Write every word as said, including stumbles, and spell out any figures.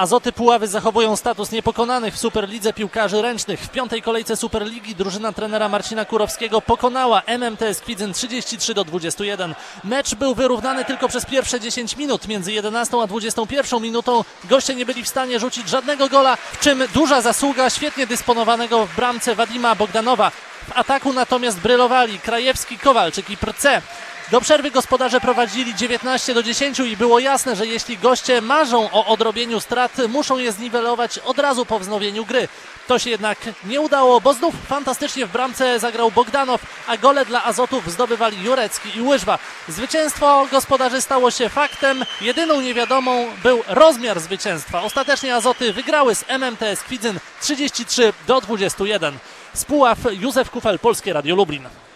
Azoty Puławy zachowują status niepokonanych w Superlidze Piłkarzy Ręcznych. W piątej kolejce Superligi drużyna trenera Marcina Kurowskiego pokonała M M T S Kwidzyn trzydzieści trzy do dwudziestu jeden. Mecz był wyrównany tylko przez pierwsze dziesięć minut. Między jedenastą a dwudziestą pierwszą minutą goście nie byli w stanie rzucić żadnego gola, w czym duża zasługa świetnie dysponowanego w bramce Wadima Bogdanowa. W ataku natomiast brylowali Krajewski, Kowalczyk i Prce. Do przerwy gospodarze prowadzili dziewiętnaście do dziesięciu i było jasne, że jeśli goście marzą o odrobieniu strat, muszą je zniwelować od razu po wznowieniu gry. To się jednak nie udało, bo znów fantastycznie w bramce zagrał Bogdanow, a gole dla Azotów zdobywali Jurecki i Łyżwa. Zwycięstwo gospodarzy stało się faktem. Jedyną niewiadomą był rozmiar zwycięstwa. Ostatecznie Azoty wygrały z M M T S Kwidzyn trzydzieści trzy do dwudziestu jeden. Z Puław Józef Kufel, Polskie Radio Lublin.